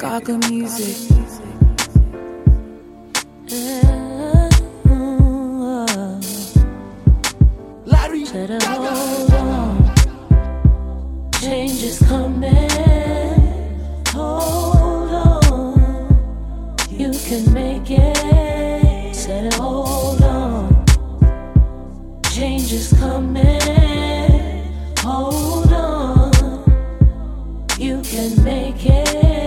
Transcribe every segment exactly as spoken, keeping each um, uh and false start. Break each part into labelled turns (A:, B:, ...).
A: Gaga music.
B: Larry,
C: Better hold on. Change is coming. Hold on. You can make it. Said hold on. Change is coming. Hold on. You can make it.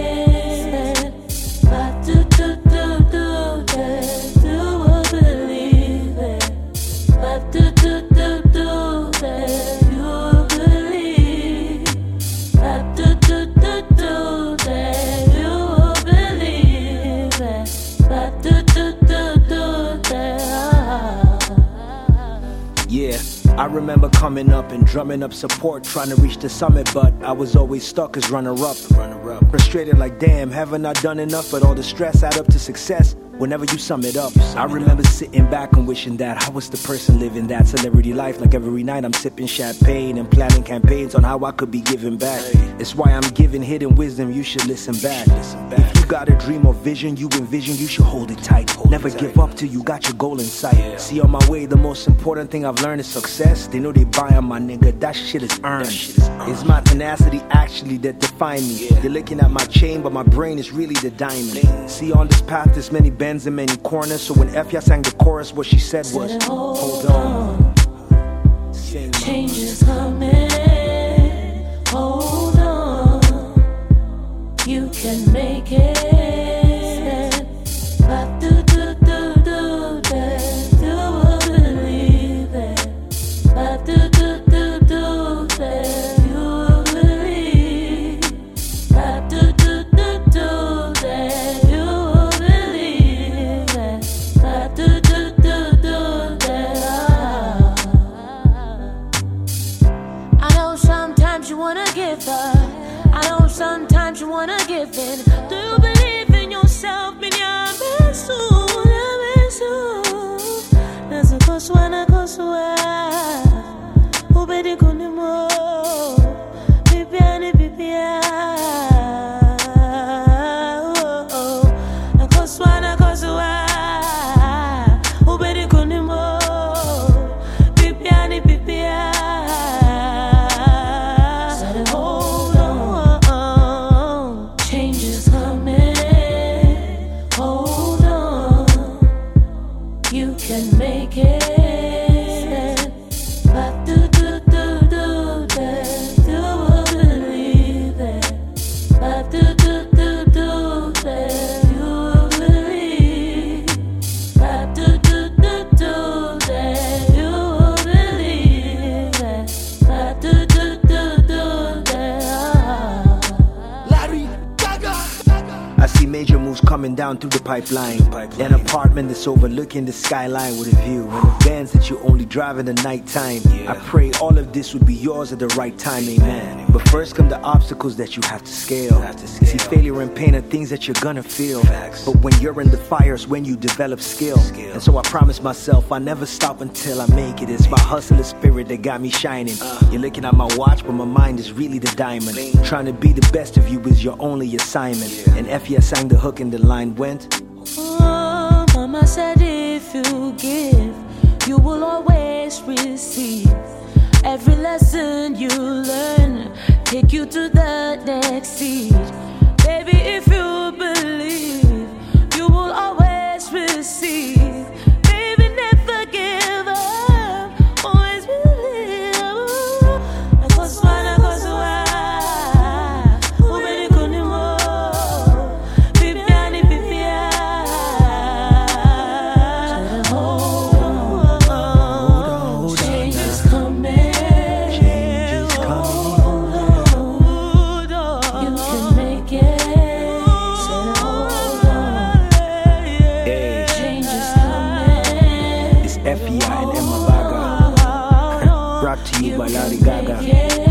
C: But do do do do that. Do I believe it? But do do do do that. You believe. But do do do do that. You believe it. But do do do do that.
B: yeah. I remember coming up and drumming up support, trying to reach the summit, but I was always stuck as runner-up. Runner-up. Frustrated like, damn, haven't I done enough? But all the stress add up to success whenever you sum it up. I remember sitting back and wishing that I was the person living that celebrity life. Like every night I'm sipping champagne and planning campaigns on how I could be giving back. It's why I'm giving hidden wisdom, you should listen back. If you got a dream or vision you envision, you should hold it tight. Never give up till you got your goal in sight. See, on my way, the most important thing I've learned is success. They know they buy on my nigga, that shit is earned. It's my tenacity actually that define me. You're looking at my chain, but my brain is really the diamond. See, on this path there's many bends and many corners. So when F sang the chorus, what she said was, hold on.
C: Change is coming. Hold on. You can make it. But do do do do that. Do I believe it? But do do do do that. You believe. But do do do do that. You believe it. But do do do do that. I know sometimes you wanna give up. I know sometimes you wanna give in. Do you believe in yourself? There's a cause when I go so who be the good more? Baby, and baby, a cause when I go so who be the good more? Baby, and baby, said hold on. Change is coming. Hold on. You can make it. But do do do do that. Do I believe it? But do do do do that. You believe. But do do do do that. You believe it. But do do do do that.
B: Larry, Gaga. I see major moves coming down through the pipeline. An apartment that's overlooking the skyline with a view, and the vans that you only drive in the nighttime. I pray all of this would be yours at the right time, amen. But first come the obstacles that you have to scale. See, failure and pain are things that you're gonna feel. But when you're in the fires, when you develop skill. And so I promise myself I never stop until I make it. It's my hustler spirit that got me shining. You're looking at my watch, but my mind is really the diamond. Trying to be the best of you is your only assignment. And F yes sang the hook and the line went.
C: Oh, Mama said if you give, you will always receive. Every lesson you learn, take you to the next seat. Baby, if you believe, you will always receive. Baby, never give up, always believe. I go swine, I go swine. Who made it go anymore? Baby, I need baby, I hold on. Change is coming.
B: Change is coming.
C: Hold on. You can make it. Say hold on.
B: Hey,
C: Change is coming.
B: it's F E I and Emma Baga. Brought to you by Larry Gaga.